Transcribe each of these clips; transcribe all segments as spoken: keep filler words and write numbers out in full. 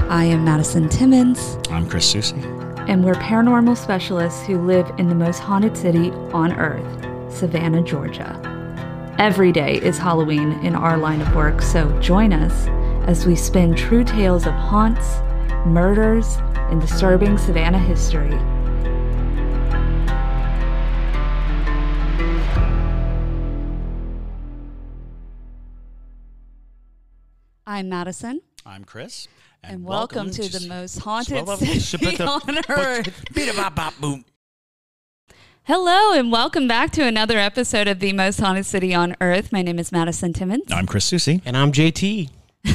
I am Madison Timmons. I'm Chris Soucy. And we're paranormal specialists who live in the most haunted city on earth, Savannah, Georgia. Every day is Halloween in our line of work, so join us as we spin true tales of haunts, murders, and disturbing Savannah history. I'm Madison. I'm Chris. And, and welcome, welcome to, to the most haunted city on earth. Hello, and welcome back to another episode of the most haunted city on earth. My name is Madison Timmons. I'm Chris Soucy. And I'm J T.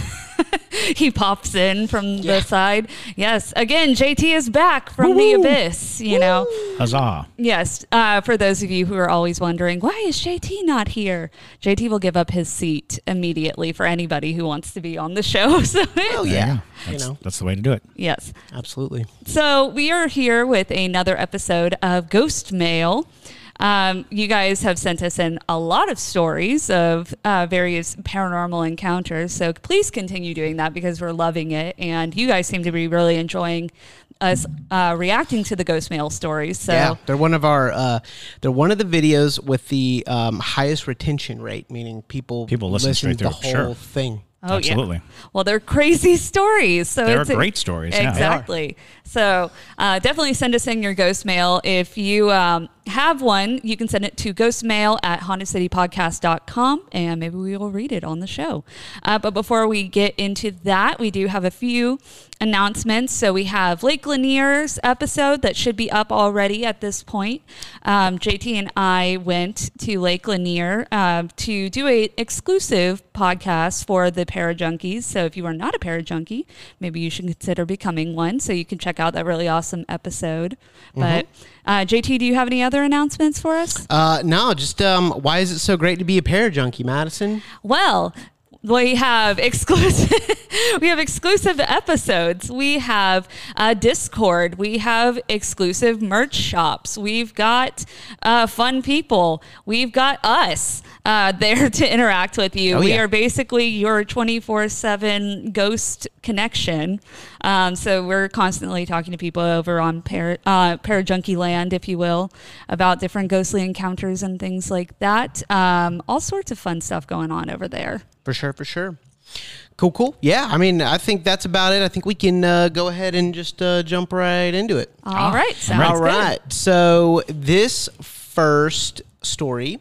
He pops in from yeah. the side. Yes, again, J T is back from Woo-hoo. the abyss, you Woo. know. Huzzah. Yes, uh, for those of you who are always wondering, why is J T not here? J T will give up his seat immediately for anybody who wants to be on the show. So oh, yeah. That's, you know. that's the way to do it. Yes. Absolutely. So we are here with another episode of Ghost Mail. Um, you guys have sent us in a lot of stories of uh, various paranormal encounters, so please continue doing that because we're loving it, and you guys seem to be really enjoying us uh, reacting to the Ghost Mail stories. So yeah, they're one of our uh, they're one of the videos with the um, highest retention rate, meaning people people listen, listen straight to the through. whole Sure. thing. Oh, absolutely. Yeah. Well, they're crazy stories. So they're it's great a, stories. Exactly. Yeah. So uh, definitely send us in your ghost mail. If you um, have one, you can send it to ghostmail at haunted city podcast dot com, and maybe we will read it on the show. Uh, but before we get into that, we do have a few announcements. So we have Lake Lanier's episode that should be up already at this point. Um, J T and I went to Lake Lanier uh, to do a exclusive podcast for the Parajunkies. So if you are not a Parajunkie, maybe you should consider becoming one so you can check out that really awesome episode. Mm-hmm. But uh, J T, do you have any other announcements for us? Uh, no, just um, why is it so great to be a Parajunkie, Madison? Well, we have exclusive. we have exclusive episodes. We have uh, Discord. We have exclusive merch shops. We've got uh, fun people. We've got us uh, there to interact with you. Oh, we yeah. are basically your twenty-four seven ghost connection. Um, so we're constantly talking to people over on Par- uh, Parajunkie Land, if you will, about different ghostly encounters and things like that. Um, all sorts of fun stuff going on over there. For sure, for sure. Cool, cool. Yeah, I mean, I think that's about it. I think we can uh, go ahead and just uh, jump right into it. All right, sounds All right. good. So this first story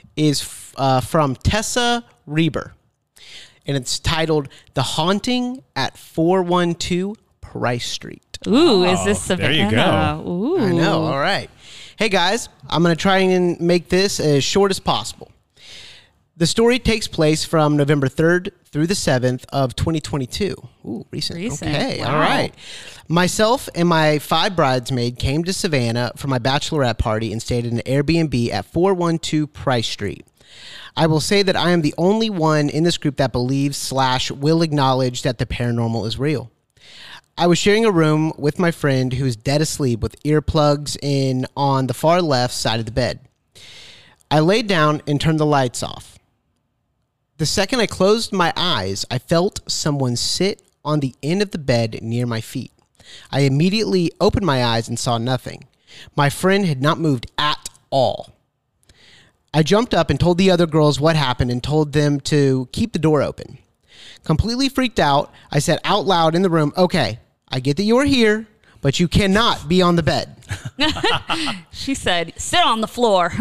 is uh, from Tessa Reber, and it's titled "The Haunting at four one two Price Street." Ooh, oh, is this Savannah? There you go. Ooh. I know. All right. Hey, guys, I'm going to try and make this as short as possible. The story takes place from November third through the seventh of twenty twenty-two. Ooh, recent. Recent. Okay, Wow. all right. Myself and my five bridesmaids came to Savannah for my bachelorette party and stayed in an Airbnb at four one two Price Street. I will say that I am the only one in this group that believes slash will acknowledge that the paranormal is real. I was sharing a room with my friend who is dead asleep with earplugs in on the far left side of the bed. I laid down and turned the lights off. The second I closed my eyes, I felt someone sit on the end of the bed near my feet. I immediately opened my eyes and saw nothing. My friend had not moved at all. I jumped up and told the other girls what happened and told them to keep the door open. Completely freaked out, I said out loud in the room, "Okay, I get that you're here, but you cannot be on the bed." She said, "Sit on the floor."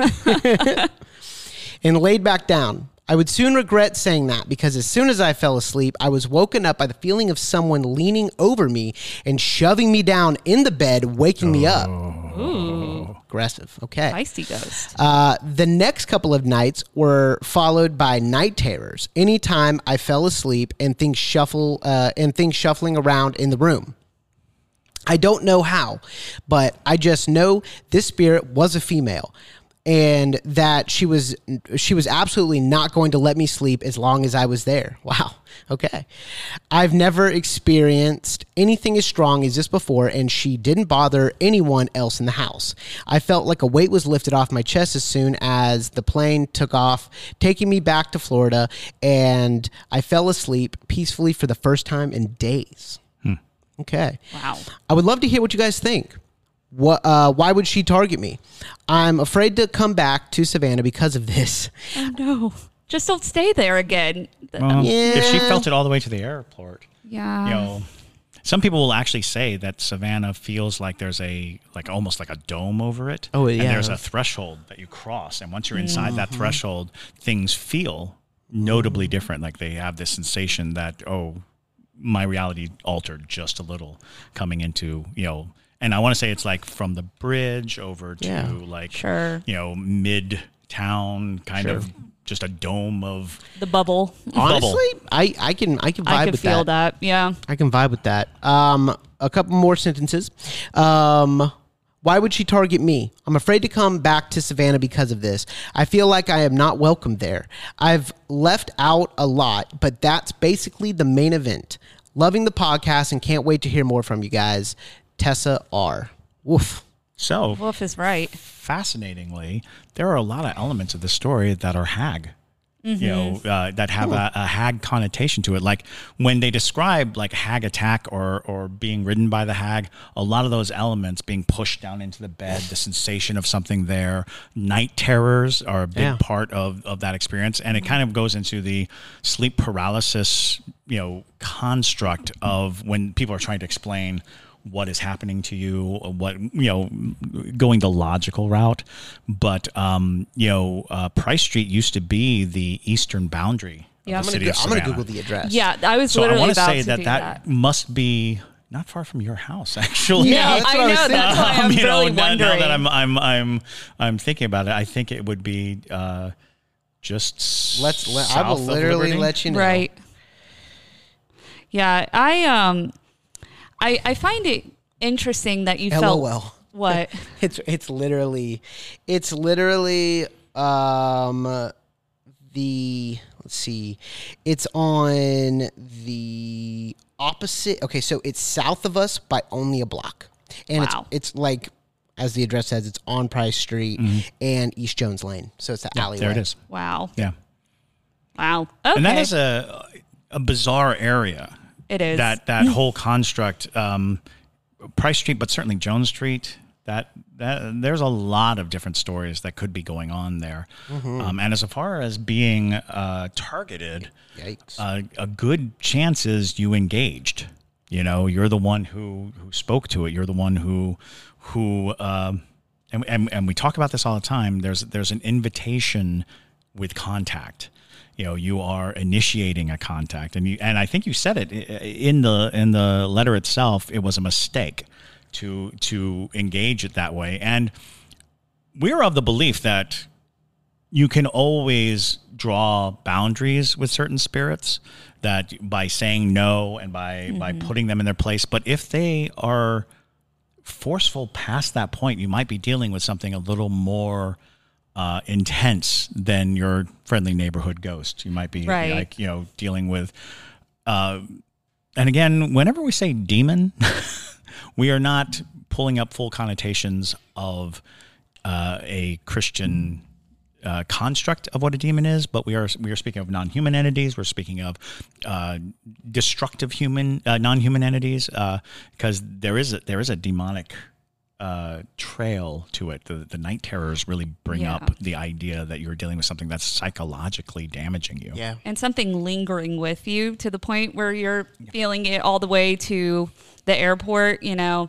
And laid back down. I would soon regret saying that because as soon as I fell asleep, I was woken up by the feeling of someone leaning over me and shoving me down in the bed, waking oh. me up. Ooh. Aggressive. Okay. Feisty ghost. Uh, the next couple of nights were followed by night terrors. Anytime I fell asleep and things shuffle uh, and things shuffling around in the room. I don't know how, but I just know this spirit was a female. And that she was she was absolutely not going to let me sleep as long as I was there. Wow. Okay. I've never experienced anything as strong as this before, and she didn't bother anyone else in the house. I felt like a weight was lifted off my chest as soon as the plane took off, taking me back to Florida, and I fell asleep peacefully for the first time in days. Hmm. Okay. Wow. I would love to hear what you guys think. What? Uh, why would she target me? I'm afraid to come back to Savannah because of this. Oh, no. Just don't stay there again. Well, Yeah. if she felt it all the way to the airport, Yeah. you know, some people will actually say that Savannah feels like there's a, like almost like a dome over it. Oh, And yeah. there's a threshold that you cross. And once you're inside that threshold, things feel notably different. Like they have this sensation that, oh, my reality altered just a little coming into, you know, and I want to say it's like from the bridge over to Yeah. like, Sure. you know, mid-town kind Sure. of just a dome of The bubble. Honestly, I, I can I can vibe I can with feel that. that. Yeah. I can vibe with that. Um, a couple more sentences. Um, why would she target me? I'm afraid to come back to Savannah because of this. I feel like I am not welcome there. I've left out a lot, but that's basically the main event. Loving the podcast and can't wait to hear more from you guys. Tessa R. Woof. so. Wolf is right. Fascinatingly, there are a lot of elements of the story that are hag, you know, uh, that have a, a hag connotation to it. Like when they describe like hag attack or or being ridden by the hag, a lot of those elements being pushed down into the bed, the sensation of something there, night terrors are a big Yeah. part of, of that experience. And it kind of goes into the sleep paralysis, you know, construct of when people are trying to explain what is happening to you, what, you know, going the logical route. But, um, you know, uh, Price Street used to be the eastern boundary Yeah. of I'm the gonna, city go, of I'm gonna Savannah. Google the address. Yeah. I was So I literally want to about say to that do that that. must be not far from your house, actually. Yeah, No, that's what I I was know. That's why I'm Um, you know, really now, wondering. now that I'm, I'm, I'm, I'm thinking about it, I think it would be uh, just Let's. Let, I south will of literally Liberty. let you know. Right. Yeah. I um, I I find it interesting that you felt LOL. what. It's it's literally, it's literally um the let's see, it's on the opposite. Okay, so it's south of us by only a block, and Wow. it's it's like, as the address says, it's on Price Street and East Jones Lane. So it's the alleyway. There it is. Wow. Yeah. Wow. Okay. And that is a a bizarre area. It is. That that whole construct, um, Price Street, but certainly Jones Street. That that there's a lot of different stories that could be going on there. Um, and as far as being uh, targeted, Yikes. uh, a good chance is you engaged. You know, you're the one who who spoke to it. You're the one who who um, and, and and we talk about this all the time. There's there's an invitation with contact. You know, you are initiating a contact, and you and I think you said it in the in the letter itself. It was a mistake to to engage it that way, and we're of the belief that you can always draw boundaries with certain spirits, that by saying no and by mm-hmm. by putting them in their place. But if they are forceful past that point, you might be dealing with something a little more uh, intense than your friendly neighborhood ghost. You might be Right. like, you know, dealing with, uh, and again, whenever we say demon, we are not pulling up full connotations of uh, a Christian uh, construct of what a demon is, but we are we are speaking of non-human entities. We're speaking of uh, destructive human uh, non-human entities, because uh, there is a, there is a demonic uh, trail to it. The the night terrors really bring Yeah. up the idea that you're dealing with something that's psychologically damaging you. Yeah. and something lingering with you to the point where you're feeling it all the way to the airport, you know.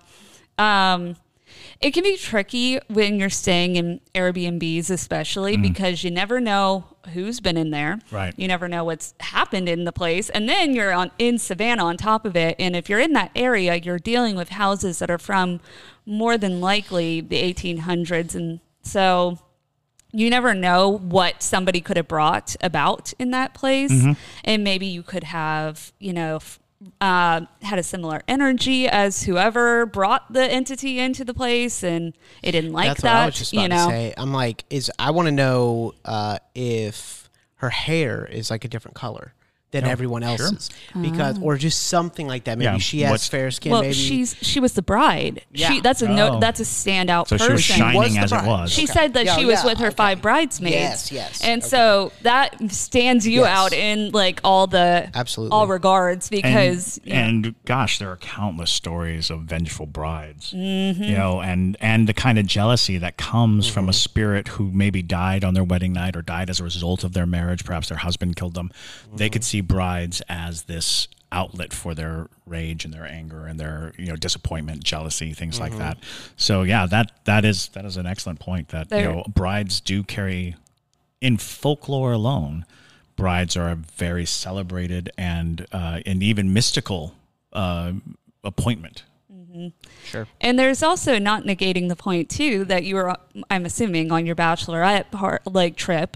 Um, it can be tricky when you're staying in Airbnbs, especially because you never know who's been in there. Right. You never know what's happened in the place. And then you're on in Savannah on top of it. And if you're in that area, you're dealing with houses that are from more than likely the eighteen hundreds. And so you never know what somebody could have brought about in that place. And maybe you could have, you know, f- uh, had a similar energy as whoever brought the entity into the place, and it didn't like That's that. what I was just about you know, to say. I'm like, is I want to know uh, if her hair is like a different color than No, everyone sure. else's because or just something like that. Maybe Yeah, she has what's- fair skin. Well, maybe she's she was the bride. Yeah. She that's a no Oh. that's a standout So she person. was shining was the as it bride. was. She Okay. said that Yeah, she was yeah, with her okay. five bridesmaids. Yes, yes. And Okay. so that stands you Yes. out in like all the Absolutely. all regards because and, you know, and gosh, there are countless stories of vengeful brides, Mm-hmm. you know, and and the kind of jealousy that comes from Mm-hmm. a spirit who maybe died on their wedding night or died as a result of their marriage. Perhaps their husband killed them. They Mm-hmm. could see brides as this outlet for their rage and their anger and their you know disappointment, jealousy, things Mm-hmm. like that. So yeah, that that is that is an excellent point. That you There- know brides do carry in folklore alone. Brides are a very celebrated and uh, and even mystical uh, appointment. sure. and there's also not negating the point too that you were I'm assuming on your bachelorette part like trip.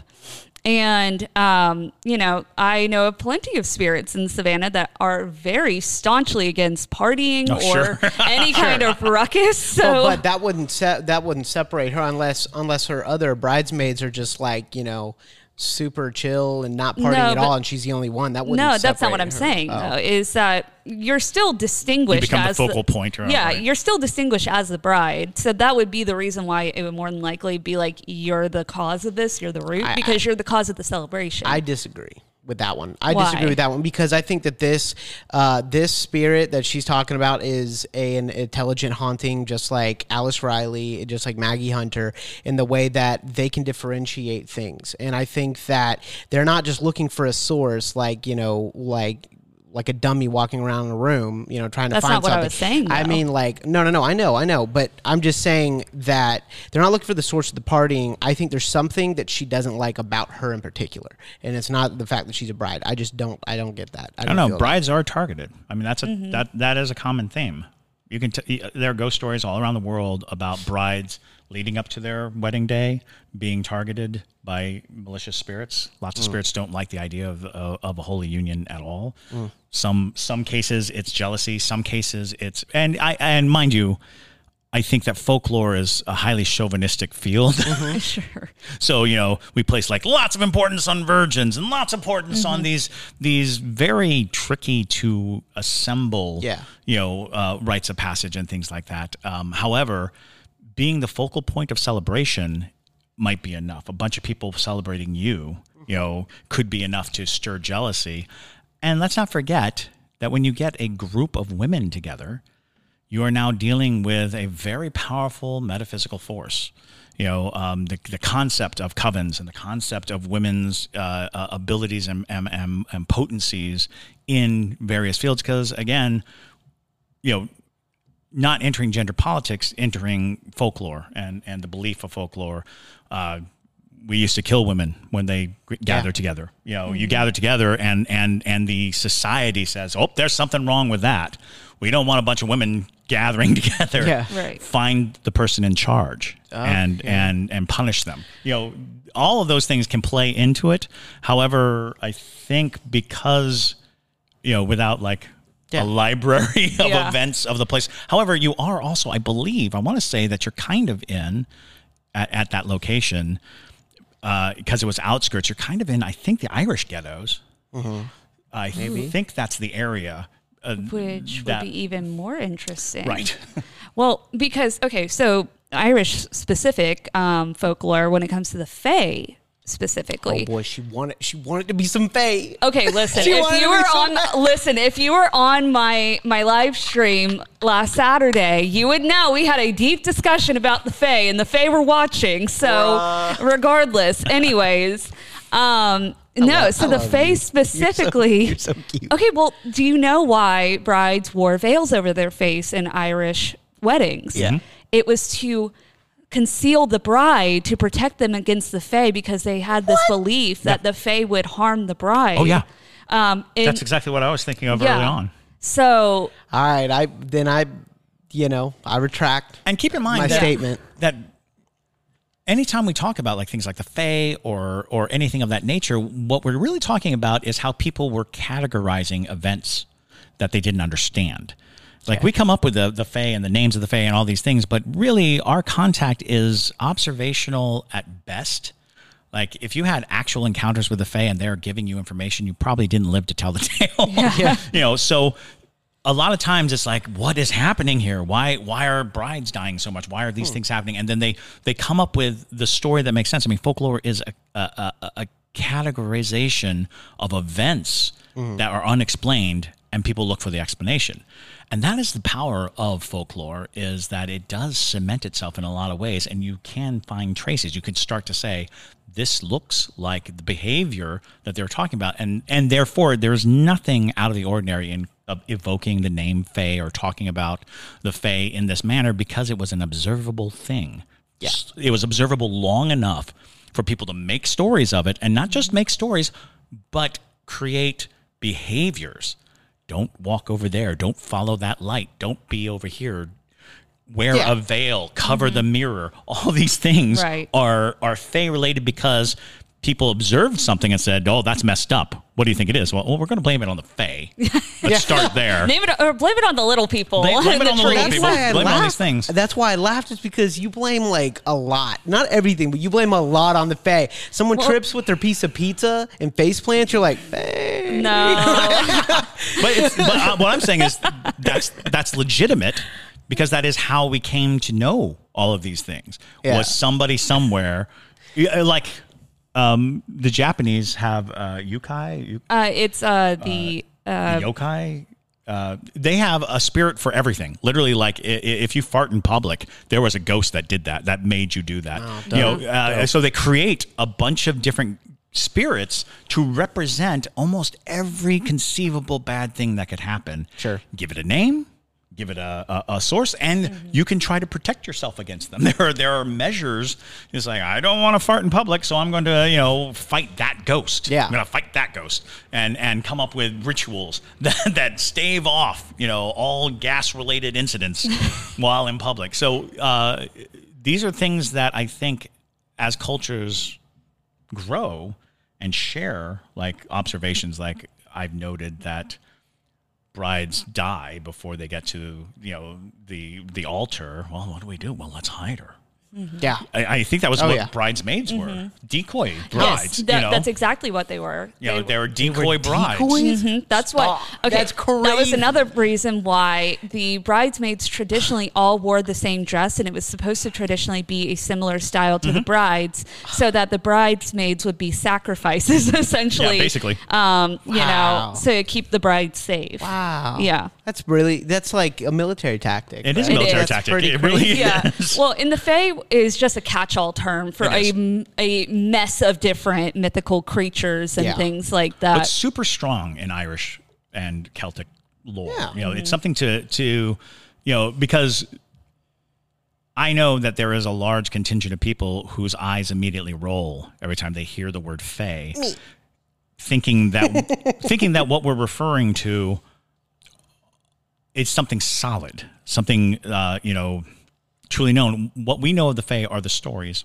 And, um, you know, I know of plenty of spirits in Savannah that are very staunchly against partying Oh, or sure. any kind of ruckus. So, Well, but that wouldn't se- that wouldn't separate her unless unless her other bridesmaids are just like you know super chill and not partying No, at all, but- and she's the only one. That wouldn't. no, that's not separate what I'm her. saying, Oh. though, is that you're still distinguished You become the as focal point around, Yeah, right. you're still distinguished as the bride. So that would be the reason why it would more than likely be like, you're the cause of this, you're the root, I- because you're the cause of the celebration. I disagree with that one. I Why? disagree with that one because I think that this uh, this spirit that she's talking about is a, an intelligent haunting, just like Alice Riley, just like Maggie Hunter, in the way that they can differentiate things. And I think that they're not just looking for a source, like you know, like. like a dummy walking around a room, you know, trying to That's find not what I something. was saying, I though. mean, like, no, no, no, I know, I know, but I'm just saying that they're not looking for the source of the partying. I think there's something that she doesn't like about her in particular, and it's not the fact that she's a bride. I just don't, I don't get that. I I don't don't know. feel Brides are targeted. I mean, that's a Mm-hmm. that that is a common theme. You can t- there are ghost stories all around the world about brides leading up to their wedding day being targeted by malicious spirits. Lots of Mm. spirits don't like the idea of uh, of a holy union at all. Some some cases it's jealousy. Some cases it's and I and mind you, I think that folklore is a highly chauvinistic field. Mm-hmm. Sure. So, you know, we place like lots of importance on virgins and lots of importance Mm-hmm. on these these very tricky to assemble, Yeah. you know, uh, rites of passage and things like that. Um, however, being the focal point of celebration might be enough. A bunch of people celebrating you, you know, could be enough to stir jealousy. And let's not forget that when you get a group of women together, you are now dealing with a very powerful metaphysical force. You know, um, the, the concept of covens and the concept of women's uh, uh, abilities and, and, and, and potencies in various fields. Because again, you know, not entering gender politics, entering folklore and, and the belief of folklore. Uh, we used to kill women when they g- gather together. You know, you gather together and, and, and the society says, oh, there's something wrong with that. We don't want a bunch of women gathering together. Yeah. Right. Find the person in charge and, and, and punish them. You know, all of those things can play into it. However, I think because, you know, without like Yeah. a library of Yeah. events of the place. However, you are also, I believe, I want to say that you're kind of in at, at that location because it was outskirts. You're kind of in, I think, the Irish ghettos. I think that's the area. Uh, Which that- would be even more interesting. Right. Well, because, okay, so Irish specific um, folklore when it comes to the Fae specifically. Oh boy, she wanted she wanted to be some fae. Okay, listen. She If wanted you to were be so on, bad. listen. If you were on my my live stream last Saturday, you would know we had a deep discussion about the Fae, and the Fae were watching. So, regardless, anyways, um, no. love- so I the love Fae you. You're so- specifically. you're so cute. Okay, well, do you know why brides wore veils over their face in Irish weddings? Yeah. Mhm. It was to conceal the bride to protect them against the Fae because they had this belief that the Fae would harm the bride. Oh, yeah. Um, and- That's exactly what I was thinking of yeah. early on. So, All right, I then I, you know, I retract And keep in mind my that, statement. that anytime we talk about like things like the Fae or or anything of that nature, what we're really talking about is how people were categorizing events that they didn't understand. Like we come up with the the Fae and the names of the Fae and all these things, but really our contact is observational at best. Like if you had actual encounters with the Fae and they're giving you information, you probably didn't live to tell the tale. Yeah. You know, so a lot of times it's like, what is happening here? Why why are brides dying so much? Why are these hmm. things happening? And then they they come up with the story that makes sense. I mean, folklore is a a, a, a categorization of events mm. that are unexplained, and people look for the explanation. And that is the power of folklore, is that it does cement itself in a lot of ways, and you can find traces. You can start to say, this looks like the behavior that they're talking about, and and therefore there's nothing out of the ordinary in of evoking the name Fae or talking about the Fae in this manner, because it was an observable thing. Yeah. It was observable long enough for people to make stories of it, and not just make stories, but create behaviors. Don't walk over there. Don't follow that light. Don't be over here. Wear yeah. a veil. Cover mm-hmm. the mirror. All these things right. are are Fae related because people observed something and said, "Oh, that's messed up. What do you think it is?" Well, well we're going to blame it on the Fae. Let's yeah. start there. Name it, or blame it on the little people. Blame, blame it on the trees. little people. Blame laugh. it on these things. That's why I laughed, is because you blame like a lot. Not everything, but you blame a lot on the Fae. Someone well, trips with their piece of pizza and face plants, you're like, Fae. No. but it's, but uh, what I'm saying is that's that's legitimate, because that is how we came to know all of these things. Yeah. Was somebody somewhere, like um, the Japanese have uh, yukai? Uh, it's uh, the, uh, the yokai. Uh, they have a spirit for everything. Literally, like I- if you fart in public, there was a ghost that did that, that made you do that. Oh, you know, uh, so they create a bunch of different spirits to represent almost every conceivable bad thing that could happen. Sure. Give it a name, give it a, a, a source, and mm-hmm. you can try to protect yourself against them. There are there are measures. It's like, I don't want to fart in public, so I'm going to, you know, fight that ghost. Yeah. I'm going to fight that ghost and and come up with rituals that, that stave off, you know, all gas-related incidents while in public. So uh, these are things that I think as cultures grow and share, like observations, like I've noted that brides die before they get to, you know, the the altar. Well, what do we do? Well, let's hide her. Mm-hmm. Yeah, I, I think that was oh, what yeah. bridesmaids mm-hmm. were. Decoy brides. Yes, that, you know? that's exactly what they were. You know, they, they were decoy they were brides. Mm-hmm. That's what. Okay, that's crazy. That was another reason why the bridesmaids traditionally all wore the same dress, and it was supposed to traditionally be a similar style to mm-hmm. the brides, so that the bridesmaids would be sacrifices, essentially. Yeah, basically. Um, you wow. know, so keep the bride safe. Wow. Yeah. That's really that's like a military tactic. It right? is a military it tactic. It really yeah. is. Well, in the Fae is just a catch-all term for a, a mess of different mythical creatures and yeah. things like that. But super strong in Irish and Celtic lore. Yeah. You know, Mm-hmm. it's something to to you know, because I know that there is a large contingent of people whose eyes immediately roll every time they hear the word Fae, Me. thinking that thinking that what we're referring to is something solid, something uh, you know, truly known. What we know of the Fae are the stories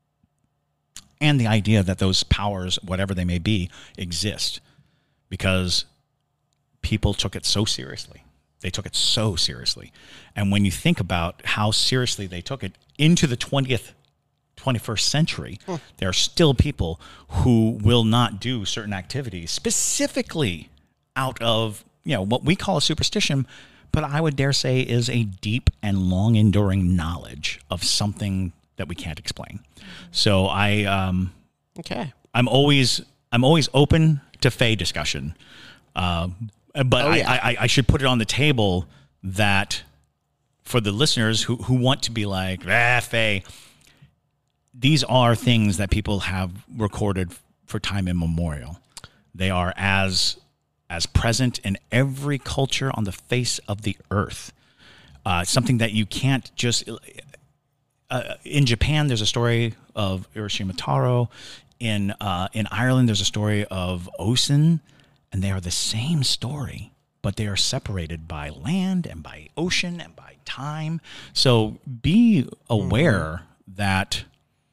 and the idea that those powers, whatever they may be, exist, because people took it so seriously. They took it so seriously. And when you think about how seriously they took it into the twentieth, twenty-first century, hmm. there are still people who will not do certain activities specifically out of, you know, what we call a superstition, but I would dare say is a deep and long enduring knowledge of something that we can't explain. So I, um, okay, I'm always, I'm always open to Fae discussion. Uh, but oh, I, yeah. I, I should put it on the table that for the listeners who, who want to be like, ah, Fae, these are things that people have recorded for time immemorial. They are as as present in every culture on the face of the earth. Uh, something that you can't just... Uh, in Japan, there's a story of Urashima Taro. In uh, in Ireland, there's a story of Oisin, and they are the same story, but they are separated by land and by ocean and by time. So be aware mm-hmm. that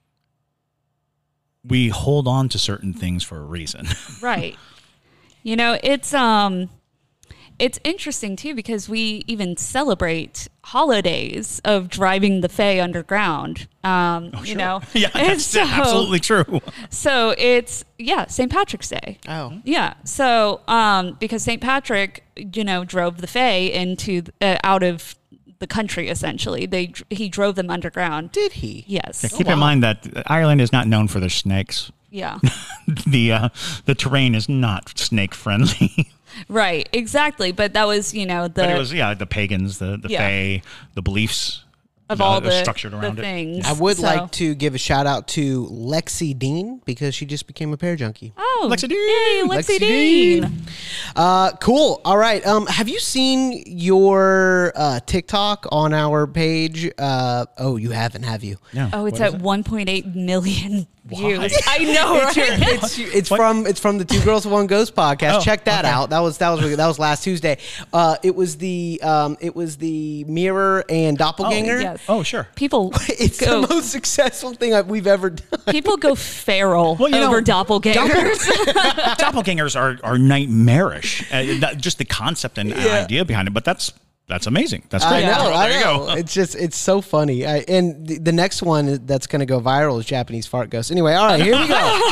we hold on to certain things for a reason. Right. You know, it's um it's interesting too because we even celebrate holidays of driving the Fae underground. Um, Oh, You sure. know, Yeah, And that's so- absolutely true. So it's yeah, Saint Patrick's Day. Oh. Yeah. So um, because Saint Patrick, you know, drove the Fae into uh, out of the country essentially. They he drove them underground. Did he? Yes. Yeah, keep wow. in mind that Ireland is not known for their snakes. Yeah. the uh, the terrain is not snake friendly. Right. Exactly. But that was you know the But it was yeah the pagans, the the Yeah. fae, the beliefs of uh, all the, structured around the it. things. I would So- like to give a shout out to Lexi Dean because she just became a pear junkie. Oh, Lexi Dean. Yay, Lexi, Lexi Dean. Dean. Uh, cool. All right. Um, have you seen your uh, TikTok on our page? Uh, oh, you haven't, have you? No. Oh, it's What is at it? one point eight million views. Why? I know, right? It's it's from it's from the Two Girls One Ghost podcast. Oh, Check that okay. out. That was that was that was last Tuesday. Uh, it was the um, it was the Mirror and Doppelganger. yes. Oh, sure. People It's go, the most successful thing I've, we've ever done. people go feral Well, you know, over doppelgangers. Doppelgangers are are nightmarish. Uh, that, just the concept and Yeah. idea behind it, but that's that's amazing. That's I great. know, Well, I there you know. go. It's just, it's so funny. I, and the, the next one that's going to go viral is Japanese fart ghost. Anyway, all right, here we go.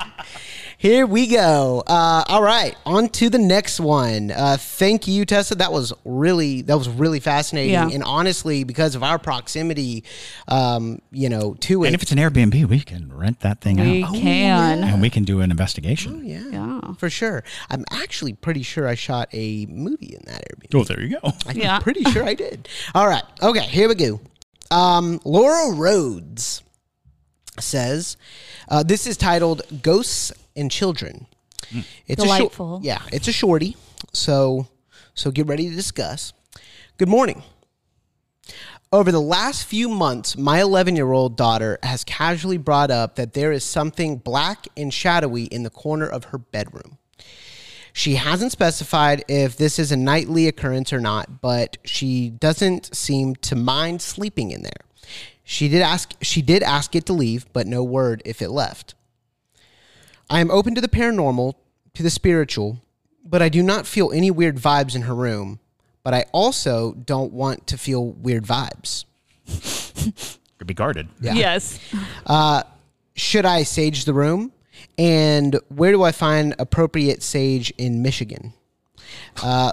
Here we go. Uh, all right, on to the next one. Uh, thank you, Tessa. That was really, that was really fascinating. Yeah. And honestly, because of our proximity, um, you know, to it. And if it's an Airbnb, we can rent that thing We out, can. and we can do an investigation. yeah, Yeah. for sure. I'm actually pretty sure I shot a movie in that Airbnb. Oh, there you go. I'm Yeah. pretty sure I did. All right. Okay, here we go. Um, Laura Rhodes says, uh, this is titled Ghosts and Children. It's Delightful. A short, yeah, it's a shorty. So, so get ready to discuss. Good morning. Over the last few months, my eleven-year-old daughter has casually brought up that there is something black and shadowy in the corner of her bedroom. She hasn't specified if this is a nightly occurrence or not, but she doesn't seem to mind sleeping in there. She did ask she did ask it to leave, but no word if it left. I am open to the paranormal, to the spiritual, but I do not feel any weird vibes in her room, but I also don't want to feel weird vibes. Could be guarded. Yeah. Yes. Should I sage the room? And where do I find appropriate sage in Michigan? Uh,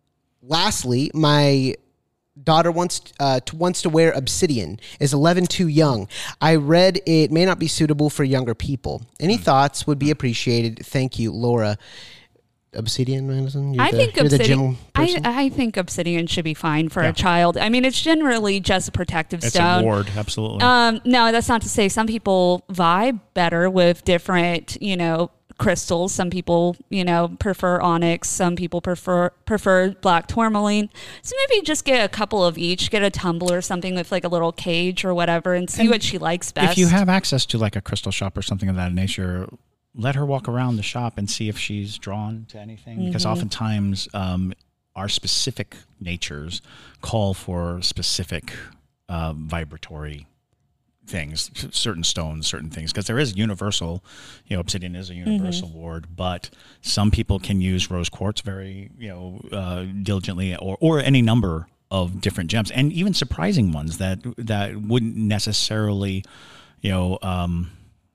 lastly, my daughter wants uh, to, wants to wear obsidian. Is eleven too young? I read it may not be suitable for younger people. Any thoughts would be appreciated. Thank you, Laura. Obsidian, Madison? You're I the, think you're the obsidian. gym I, person? I think obsidian should be fine for Yeah. a child. I mean, it's generally just a protective It's stone. a ward, absolutely. Um, no, that's not to say some people vibe better with different, you know, crystals. Some people, you know, prefer onyx. Some people prefer prefer black tourmaline. So maybe just get a couple of each. Get a tumbler or something with like a little cage or whatever, and see And what she likes best. If you have access to like a crystal shop or something of that nature, let her walk around the shop and see if she's drawn to anything. Because oftentimes um, our specific natures call for specific uh, vibratory things, certain stones, certain things. Because there is universal, you know, obsidian is a universal ward, but some people can use rose quartz very, you know, uh, diligently, or or any number of different gems, and even surprising ones that that wouldn't necessarily, you know, um,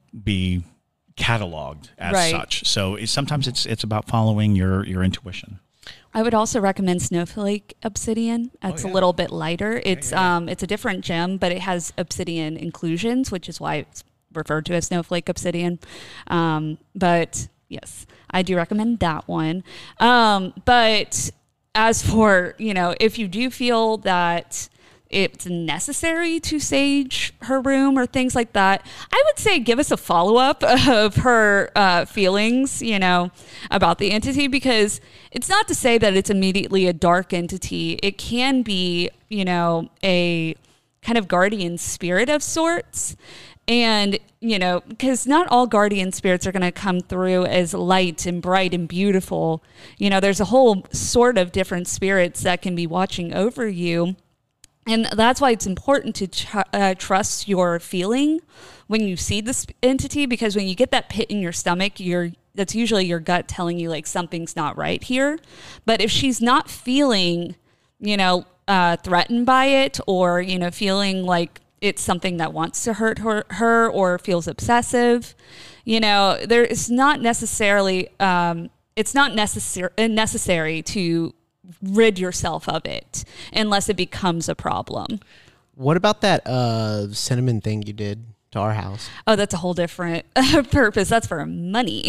be cataloged as Right. such. So it's, sometimes it's it's about following your your intuition. I would also recommend Snowflake Obsidian. It's yeah. a little bit lighter. It's um it's a different gem, but it has obsidian inclusions, which is why it's referred to as Snowflake Obsidian. Um, but yes, I do recommend that one. Um, but as for, you know, if you do feel that it's necessary to sage her room or things like that, I would say give us a follow-up of her uh, feelings, you know, about the entity, because it's not to say that it's immediately a dark entity. It can be, you know, a kind of guardian spirit of sorts. And, you know, because not all guardian spirits are going to come through as light and bright and beautiful. You know, there's a whole sort of different spirits that can be watching over you. And that's why it's important to tr- uh, trust your feeling when you see this entity, because when you get that pit in your stomach, you're that's usually your gut telling you like something's not right here. But if she's not feeling, you know, uh, threatened by it, or, you know, feeling like it's something that wants to hurt her, her or feels obsessive, you know, there is not necessarily, um, it's not necessary necessary to rid yourself of it unless it becomes a problem. What about that uh, cinnamon thing you did to our house? Oh, that's a whole different purpose. That's for money.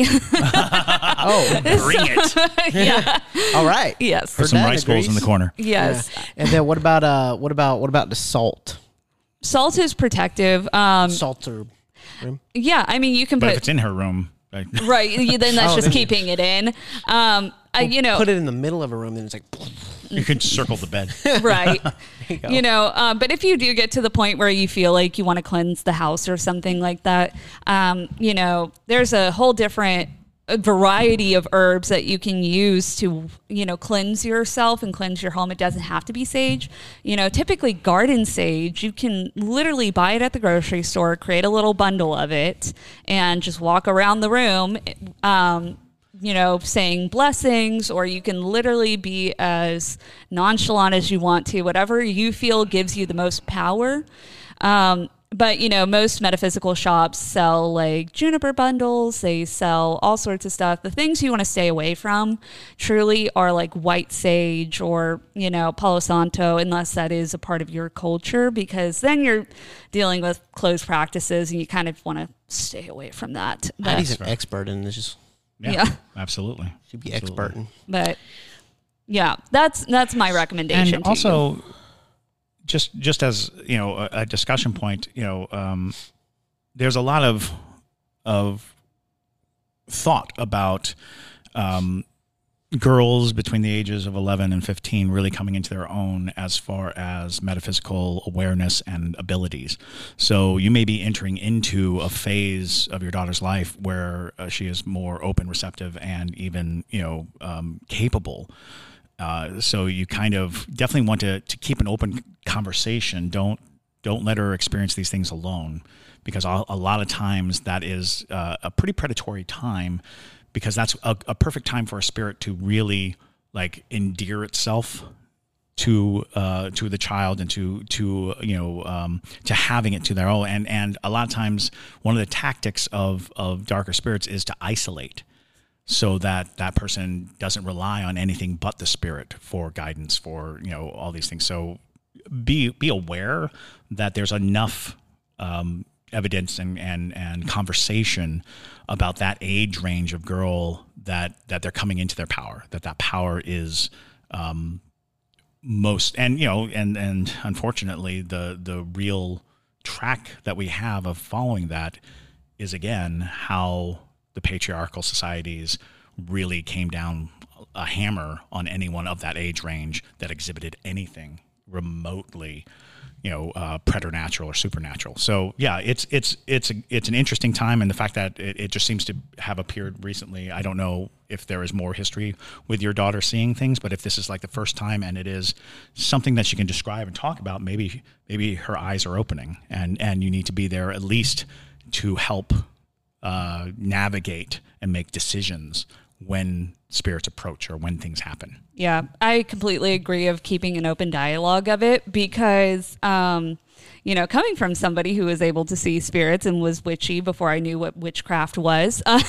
Oh, Bring it. Yeah. all right. Yes. Put some Dad rice bowls in agrees. the corner. Yes. Yeah. And then what about uh what about what about the salt? Salt is protective. Um, Salt or room? yeah. I mean, you can But put if it's in her room, like, right. you- Then that's Oh, just then- keeping it in. Um, I, you know, Put it in the middle of a room, then it's like you could circle the bed. right. you go. You know, um, but if you do get to the point where you feel like you want to cleanse the house or something like that, um, you know, there's a whole different variety of herbs that you can use to, you know, cleanse yourself and cleanse your home. It doesn't have to be sage. You know, typically garden sage, you can literally buy it at the grocery store, create a little bundle of it, and just walk around the room, um, you know, saying blessings, or you can literally be as nonchalant as you want to, whatever you feel gives you the most power. Um, but, you know, most metaphysical shops sell like juniper bundles. They sell all sorts of stuff. The things you want to stay away from truly are like white sage or, you know, Palo Santo, unless that is a part of your culture, because then you're dealing with closed practices and you kind of want to stay away from that. But, Heidi an expert in this. Just Yeah, Yeah. absolutely. should be Absolutely. expert in. but yeah, that's that's my recommendation. And to also, you. just just as you know, a, a discussion point. You know, um, there's a lot of of thought about um, girls between the ages of eleven and fifteen really coming into their own as far as metaphysical awareness and abilities. So you may be entering into a phase of your daughter's life where uh, she is more open, receptive, and even, you know, um, capable. Uh, so you kind of definitely want to, to keep an open conversation. Don't don't let her experience these things alone, because a, a lot of times that is uh, a pretty predatory time, because that's a, a perfect time for a spirit to really like endear itself to uh, to the child and to to you know um, to having it to their own. And and a lot of times one of the tactics of of darker spirits is to isolate, so that that person doesn't rely on anything but the spirit for guidance, for, you know, all these things. So be be aware that there's enough um, evidence and, and and conversation about that age range of girl that that they're coming into their power, that that power is um, most, and you know, and and unfortunately the the real track that we have of following that is, again, how the patriarchal societies really came down a hammer on anyone of that age range that exhibited anything remotely, you know, uh, preternatural or supernatural. So yeah, it's it's it's a, it's an interesting time, and the fact that it, it just seems to have appeared recently. I don't know if there is more history with your daughter seeing things, but if this is like the first time and it is something that she can describe and talk about, maybe maybe her eyes are opening, and and you need to be there at least to help uh, navigate and make decisions when spirits approach or when things happen. Yeah, I completely agree of keeping an open dialogue of it, because, um, you know, coming from somebody who was able to see spirits and was witchy before I knew what witchcraft was, uh,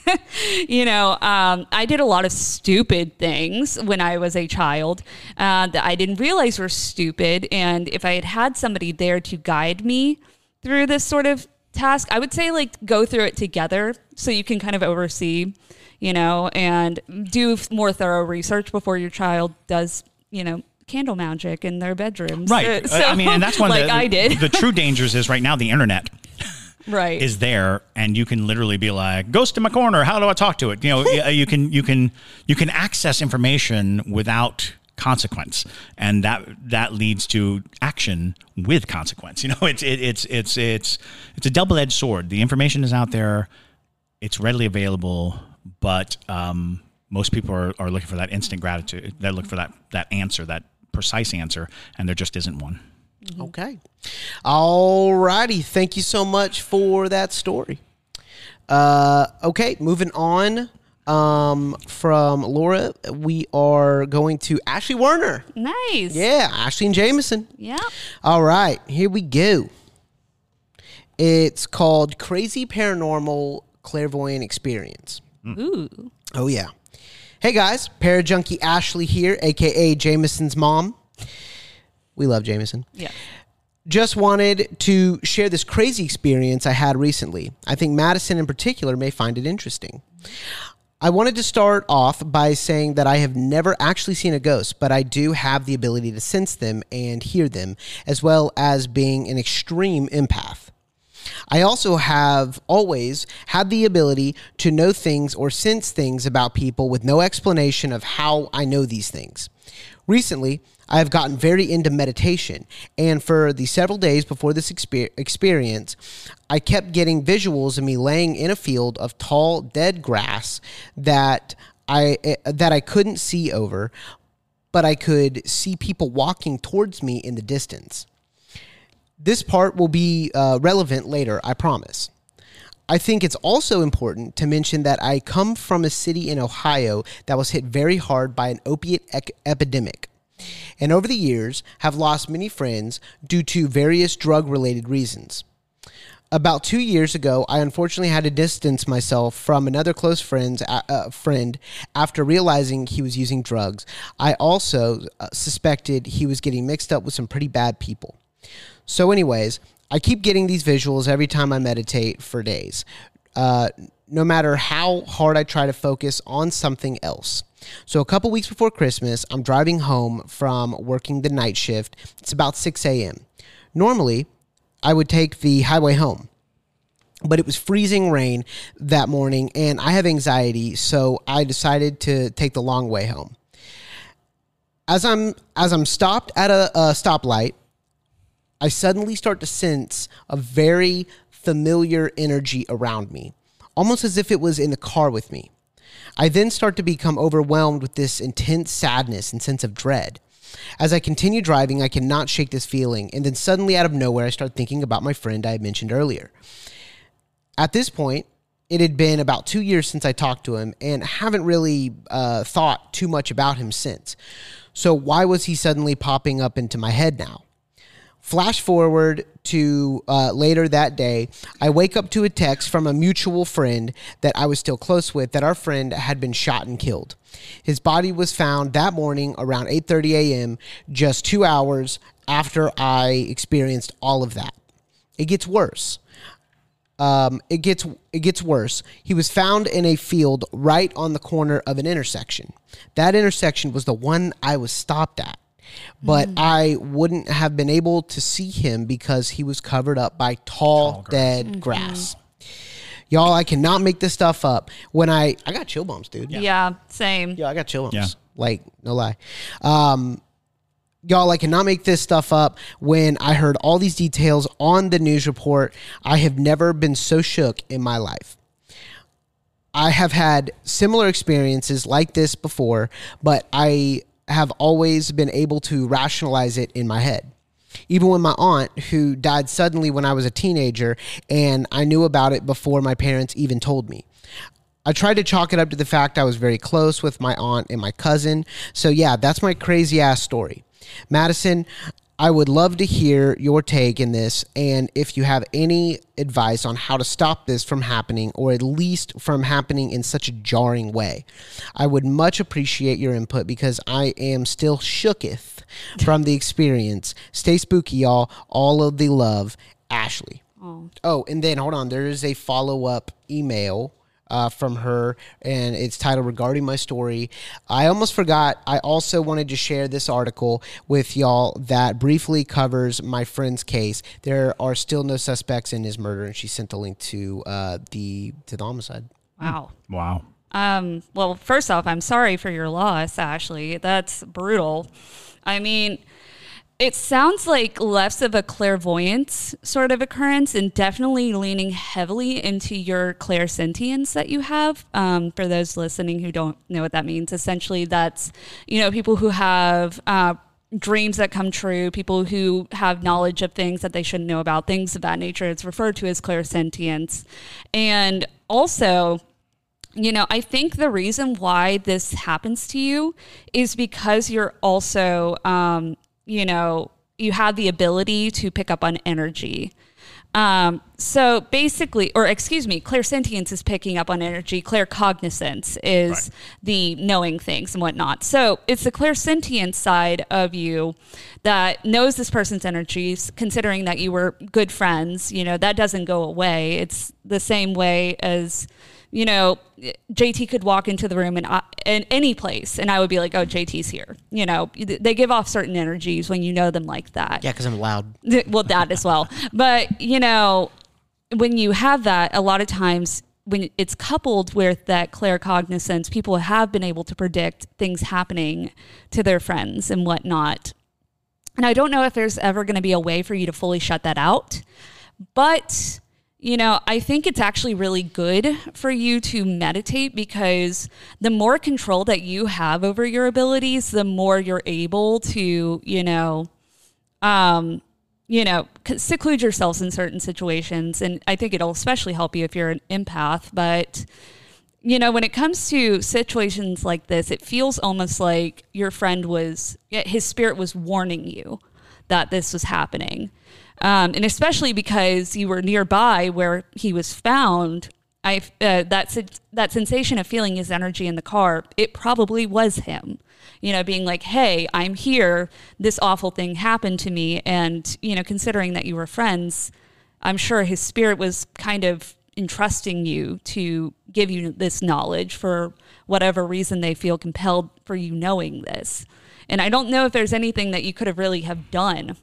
you know, um, I did a lot of stupid things when I was a child uh, that I didn't realize were stupid. And if I had had somebody there to guide me through this sort of task, I would say like go through it together so you can kind of oversee, you know, and do more thorough research before your child does, you know, candle magic in their bedrooms. Right. So, I mean, and that's one like of the, I did. the true dangers is right now the internet right. is there, and you can literally be like, ghost in my corner, how do I talk to it? You know, you can you can you can access information without consequence, and that that leads to action with consequence. You know, it's it, it's it's it's it's a double-edged sword. The information is out there, it's readily available, but um, most people are, are looking for that instant gratitude. They're looking for that that answer, that precise answer, and there just isn't one. Mm-hmm. Okay. All righty. Thank you so much for that story. Uh, okay, moving on. Um, from Laura, we are going to Ashley Werner. Nice. Yeah, Ashley and Jameson. Yeah. All right, here we go. It's called Crazy Paranormal Clairvoyant Experience. Ooh. Oh, yeah. Hey, guys. Parajunkie Ashley here, a k a. Jameson's mom. We love Jameson. Yeah. Just wanted to share this crazy experience I had recently. I think Madison in particular may find it interesting. I wanted to start off by saying that I have never actually seen a ghost, but I do have the ability to sense them and hear them, as well as being an extreme empath. I also have always had the ability to know things or sense things about people with no explanation of how I know these things. Recently, I have gotten very into meditation, and for the several days before this exper- experience, I kept getting visuals of me laying in a field of tall, dead grass that I uh, that I couldn't see over, but I could see people walking towards me in the distance. This part will be uh, relevant later, I promise. I think it's also important to mention that I come from a city in Ohio that was hit very hard by an opiate ec- epidemic, and over the years have lost many friends due to various drug-related reasons. About two years ago, I unfortunately had to distance myself from another close friend's, uh, friend after realizing he was using drugs. I also uh, suspected he was getting mixed up with some pretty bad people. So anyways, I keep getting these visuals every time I meditate for days, uh, no matter how hard I try to focus on something else. So a couple weeks before Christmas, I'm driving home from working the night shift. It's about six a.m. Normally, I would take the highway home, but it was freezing rain that morning, and I have anxiety, so I decided to take the long way home. As I'm as I'm stopped at a, a stoplight, I suddenly start to sense a very familiar energy around me, almost as if it was in the car with me. I then start to become overwhelmed with this intense sadness and sense of dread. As I continue driving, I cannot shake this feeling, and then suddenly out of nowhere, I start thinking about my friend I had mentioned earlier. At this point, it had been about two years since I talked to him, and haven't really uh, thought too much about him since. So why was he suddenly popping up into my head now? Flash forward to uh, later that day, I wake up to a text from a mutual friend that I was still close with that our friend had been shot and killed. His body was found that morning around eight thirty a.m., just two hours after I experienced all of that. It gets worse. Um, it gets it gets worse. He was found in a field right on the corner of an intersection. That intersection was the one I was stopped at. But mm. I wouldn't have been able to see him because he was covered up by tall, tall grass. dead mm-hmm. grass. Y'all, I cannot make this stuff up. When I, I got chill bumps, dude. Yeah, yeah same. Yeah, I got chill bumps. Yeah. Like, no lie. Um, y'all, I cannot make this stuff up. When I heard all these details on the news report, I have never been so shook in my life. I have had similar experiences like this before, but I have always been able to rationalize it in my head. Even when my aunt, who died suddenly when I was a teenager, and I knew about it before my parents even told me. I tried to chalk it up to the fact I was very close with my aunt and my cousin. So yeah, that's my crazy ass story. Madison, I would love to hear your take in this, and if you have any advice on how to stop this from happening, or at least from happening in such a jarring way. I would much appreciate your input because I am still shooketh from the experience. Stay spooky, y'all. All of the love, Ashley. Oh, oh and then, hold on. There is a follow-up email Uh, from her, and it's titled Regarding My Story. I almost forgot, I also wanted to share this article with y'all that briefly covers my friend's case. There are still no suspects in his murder, and she sent the link to uh, the to the homicide. Wow. Wow. Um, well, first off, I'm sorry for your loss, Ashley. That's brutal. I mean, it sounds like less of a clairvoyance sort of occurrence and definitely leaning heavily into your clairsentience that you have. Um, for those listening who don't know what that means, essentially that's, you know, people who have uh, dreams that come true, people who have knowledge of things that they shouldn't know about, things of that nature. It's referred to as clairsentience. And also, you know, I think the reason why this happens to you is because you're also, um, you know, you have the ability to pick up on energy. Um, so basically, or excuse me, clairsentience is picking up on energy. Claircognizance is right. the knowing things and whatnot. So it's the clairsentient side of you that knows this person's energies, considering that you were good friends. You know, that doesn't go away. It's the same way as, you know, J T could walk into the room and I, in any place, and I would be like, "Oh, J T's here." You know, they give off certain energies when you know them like that. Yeah, because I'm loud. Well, that as well. But you know, when you have that, a lot of times when it's coupled with that claircognizance, people have been able to predict things happening to their friends and whatnot. And I don't know if there's ever going to be a way for you to fully shut that out, but you know, I think it's actually really good for you to meditate, because the more control that you have over your abilities, the more you're able to, you know, um, you know, seclude yourselves in certain situations. And I think it'll especially help you if you're an empath. But, you know, when it comes to situations like this, it feels almost like your friend was, his spirit was warning you that this was happening. Um, and especially because you were nearby where he was found, I uh, that that sensation of feeling his energy in the car, it probably was him. You know, being like, "Hey, I'm here. This awful thing happened to me," and you know, considering that you were friends, I'm sure his spirit was kind of entrusting you to give you this knowledge for whatever reason they feel compelled for you knowing this. And I don't know if there's anything that you could have really have done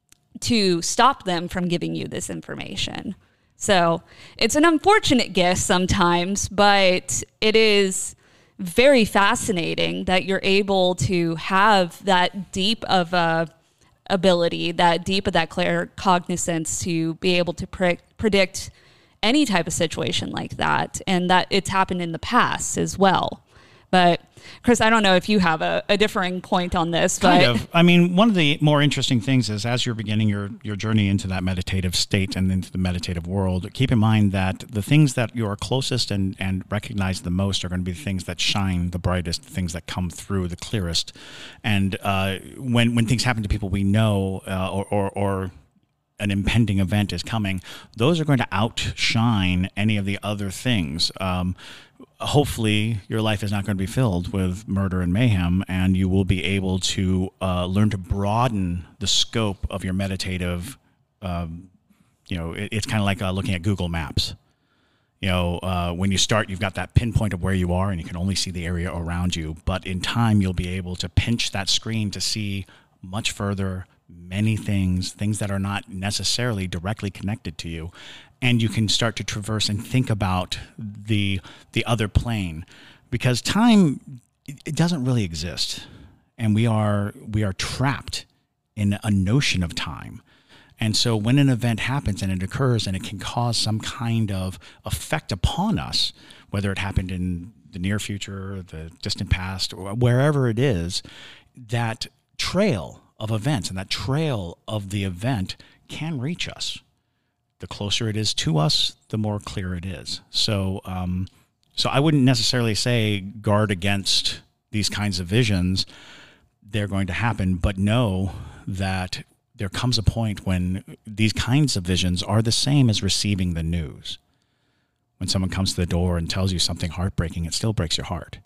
to stop them from giving you this information. So it's an unfortunate gift sometimes, but it is very fascinating that you're able to have that deep of a ability, that deep of that claircognizance to be able to pre- predict any type of situation like that, and that it's happened in the past as well. But Chris, I don't know if you have a, a differing point on this. But kind of. I mean, one of the more interesting things is as you're beginning your, your journey into that meditative state and into the meditative world, keep in mind that the things that you are closest and, and recognize the most are going to be the things that shine the brightest, the things that come through the clearest. And uh, when when things happen to people we know uh, or, or, or an impending event is coming, those are going to outshine any of the other things. Um, hopefully your life is not going to be filled with murder and mayhem, and you will be able to uh, learn to broaden the scope of your meditative, um, you know, it, it's kind of like uh, looking at Google Maps. You know, uh, when you start, you've got that pinpoint of where you are, and you can only see the area around you. But in time, you'll be able to pinch that screen to see much further, many things, things that are not necessarily directly connected to you. And you can start to traverse and think about the the other plane, because time, it doesn't really exist, and we are we are trapped in a notion of time. And so when an event happens and it occurs and it can cause some kind of effect upon us, whether it happened in the near future, the distant past, or wherever it is, that trail of events and that trail of the event can reach us. The closer it is to us, the more clear it is. So, um, so I wouldn't necessarily say guard against these kinds of visions. They're going to happen, but know that there comes a point when these kinds of visions are the same as receiving the news. When someone comes to the door and tells you something heartbreaking, it still breaks your heart.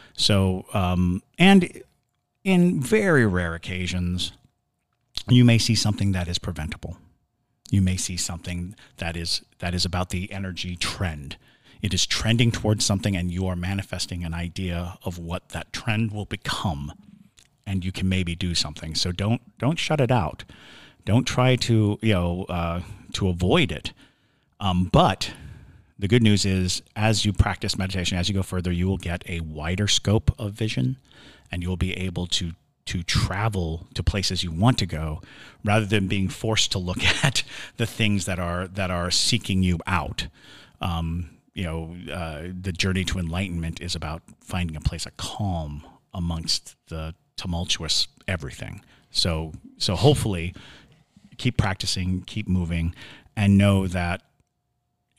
So, um, and in very rare occasions, you may see something that is preventable. You may see something that is that is about the energy trend. It is trending towards something, and you are manifesting an idea of what that trend will become, and you can maybe do something. So don't don't shut it out. Don't try to you know uh, to avoid it. Um, but the good news is, as you practice meditation, as you go further, you will get a wider scope of vision, and you'll be able to to travel to places you want to go, rather than being forced to look at the things that are that are seeking you out. Um, you know, uh, the journey to enlightenment is about finding a place of calm amongst the tumultuous everything. So, so hopefully, keep practicing, keep moving, and know that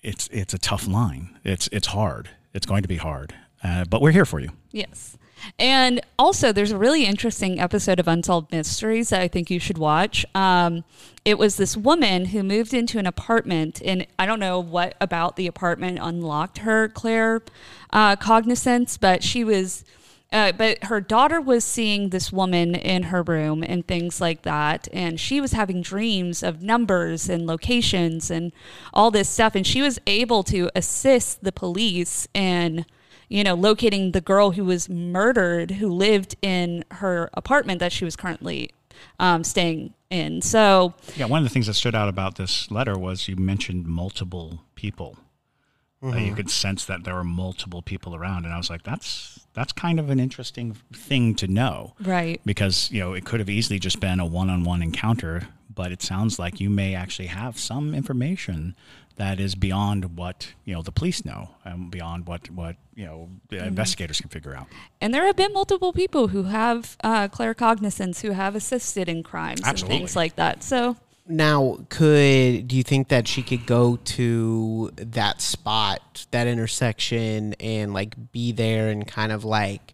it's it's a tough line. It's it's hard. It's going to be hard. Uh, but we're here for you. Yes. And also, there's a really interesting episode of Unsolved Mysteries that I think you should watch. Um, it was this woman who moved into an apartment, and I don't know what about the apartment unlocked her Claire uh, cognizance, but she was, uh, but her daughter was seeing this woman in her room and things like that, and she was having dreams of numbers and locations and all this stuff, and she was able to assist the police in, you know, locating the girl who was murdered, who lived in her apartment that she was currently um, staying in. So, yeah, one of the things that stood out about this letter was you mentioned multiple people. Mm-hmm. Uh, you could sense that there were multiple people around, and I was like, that's that's kind of an interesting thing to know, right? Because you know it could have easily just been a one-on-one encounter, but it sounds like you may actually have some information that is beyond what, you know, the police know, and beyond what, what you know, the mm-hmm. investigators can figure out. And there have been multiple people who have uh, claircognizance, who have assisted in crimes Absolutely. and things like that. So now, could do you think that she could go to that spot, that intersection, and like be there and kind of like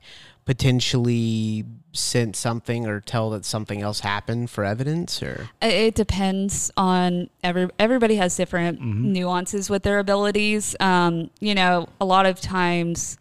potentially sense something or tell that something else happened for evidence? Or it depends on every everybody has different mm-hmm. nuances with their abilities. Um, you know, a lot of times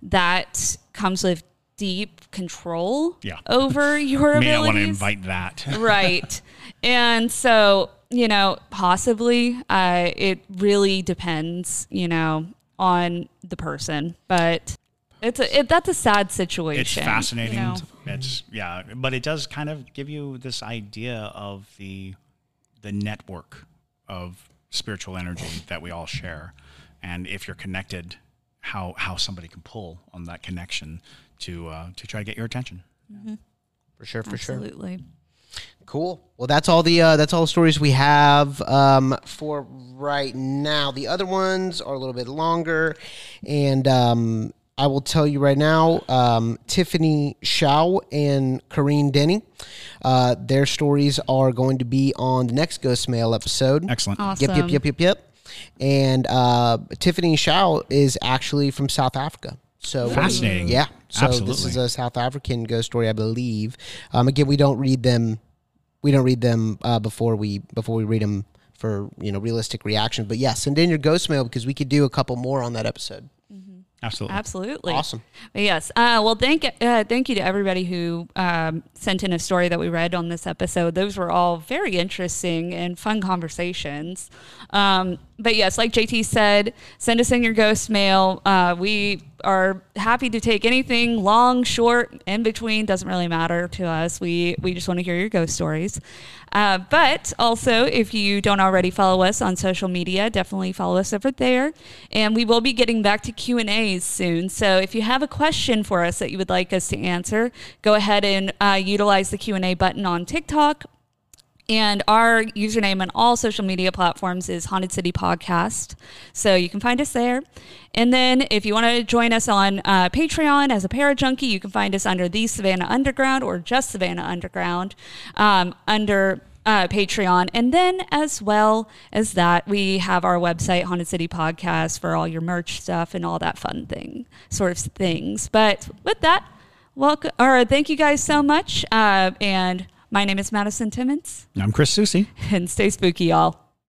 that comes with deep control yeah. over your abilities. May not want to invite that. Right. And so, you know, possibly uh, it really depends, you know, on the person, but It's a it, that's a sad situation. It's fascinating. You know? It's yeah, but it does kind of give you this idea of the the network of spiritual energy that we all share, and if you're connected, how how somebody can pull on that connection to uh, to try to get your attention. Mm-hmm. For sure, for Absolutely. sure. Absolutely. Cool. Well, that's all the uh, that's all the stories we have um, for right now. The other ones are a little bit longer, and. Um, I will tell you right now, um, Tiffany Shao and Corrine Denny, uh, their stories are going to be on the next Ghost Mail episode. Excellent. Awesome. Yep, yep, yep, yep, yep. And uh, Tiffany Shao is actually from South Africa. So fascinating. Yeah. So Absolutely. This is a South African ghost story, I believe. Um, again, we don't read them. We don't read them uh, before we before we read them for you know realistic reaction. But yeah, send in your Ghost Mail because we could do a couple more on that episode. Absolutely. Absolutely. Awesome. But yes. Uh, well, thank uh, thank you to everybody who um, sent in a story that we read on this episode. Those were all very interesting and fun conversations. Um, but yes, like J T said, send us in your ghost mail. Uh, we are happy to take anything long, short, in between. Doesn't really matter to us. We we just want to hear your ghost stories. Uh, but also, if you don't already follow us on social media, definitely follow us over there. And we will be getting back to Q and A's soon. So if you have a question for us that you would like us to answer, go ahead and uh, utilize the Q and A button on TikTok. And our username on all social media platforms is Haunted City Podcast. So you can find us there. And then if you want to join us on uh, Patreon as a Parajunkie, you can find us under The Savannah Underground or just Savannah Underground um, under uh, Patreon. And then as well as that, we have our website, Haunted City Podcast, for all your merch stuff and all that fun thing, sort of things. But with that, welcome, or thank you guys so much. Uh, and my name is Madison Timmons. I'm Chris Susi. And stay spooky, y'all.